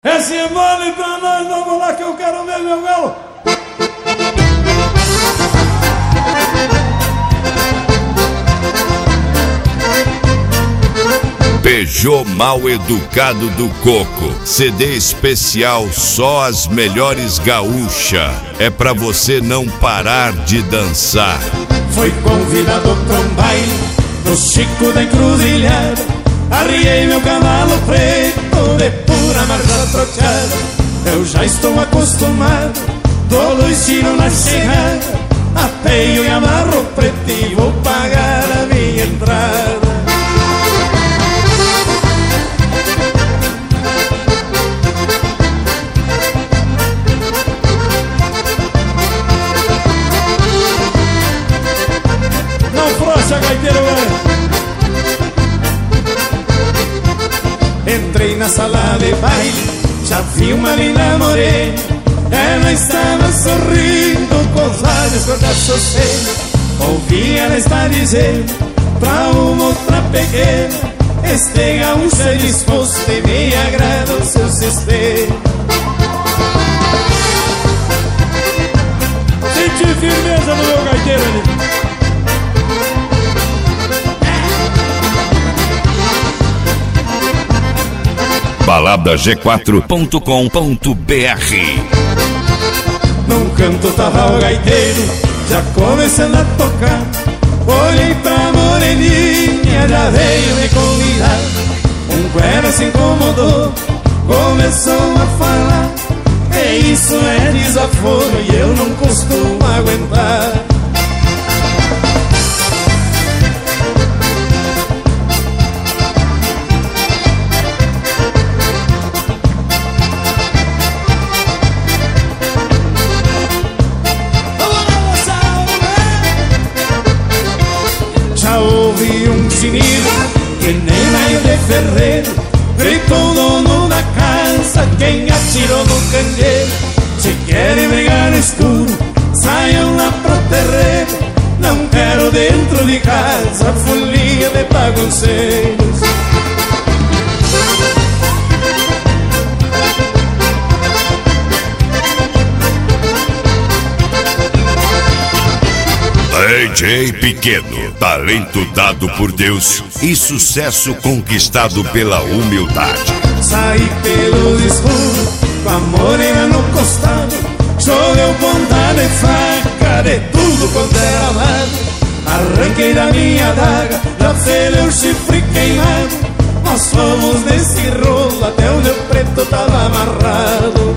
Esse é mole pra nós, vamos lá que eu quero ver meu galo. Peugeot Mal Educado do Coco, CD especial Só as Melhores Gaúcha. É pra você não parar de dançar. Foi convidado pra um baile no Chico da Encruzilhada. Arriei meu cavalo preto de pura marcha troteada. Eu já estou acostumado, dou dois tiros na chegada. Apeio e amarro preto e vou pagar a minha entrada. Entrei na sala de baile, já vi uma linda morena. Ela estava sorrindo com os lábios cor da socena. Ouvi ela estar dizendo pra uma outra pequena: este gaúcho é disposto e me agrada o seu sistema. Senti firmeza no meu gaiteiro ali. baladag4.com.br. Num canto tava o gaiteiro, já começando a tocar. Olhei pra moreninha, já veio me convidar. Um guera se incomodou, começou a falar: é isso, é desaforo e eu não costumo aguentar. Ouvi um tinido que nem raio de ferreiro. Gritou o dono da casa, quem atirou no candeeiro: se querem brigar no escuro, saiam lá pro terreiro. Não quero dentro de casa folia de bagunceiros. AJ Pequeno, talento dado por Deus e sucesso conquistado pela humildade. Saí pelos escuros, com a morena no costado. Choveu ponta de faca, de tudo quanto era lado. Arranquei da minha adaga, já felei o chifre queimado. Nós fomos nesse rolo até onde o preto tava amarrado.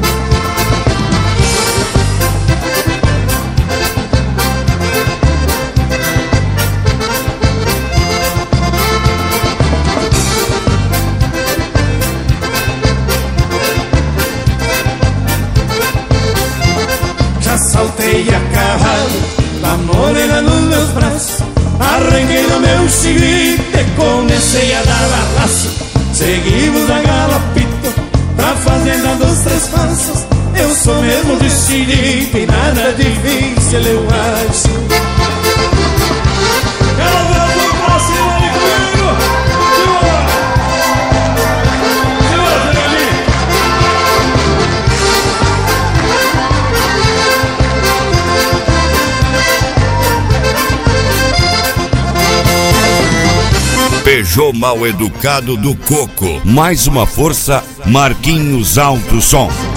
Saltei a cavalo, a morena nos meus braços. Arranquei do meu chifre e comecei a dar balaço. Seguimos a galopito pra fazenda dos Três Passos. Eu sou mesmo de xilipe e nada difícil eu acho. Quero ver o pra cima de comigo. Peugeot Mal Educado do Coco. Mais uma força, Marquinhos Alto Som.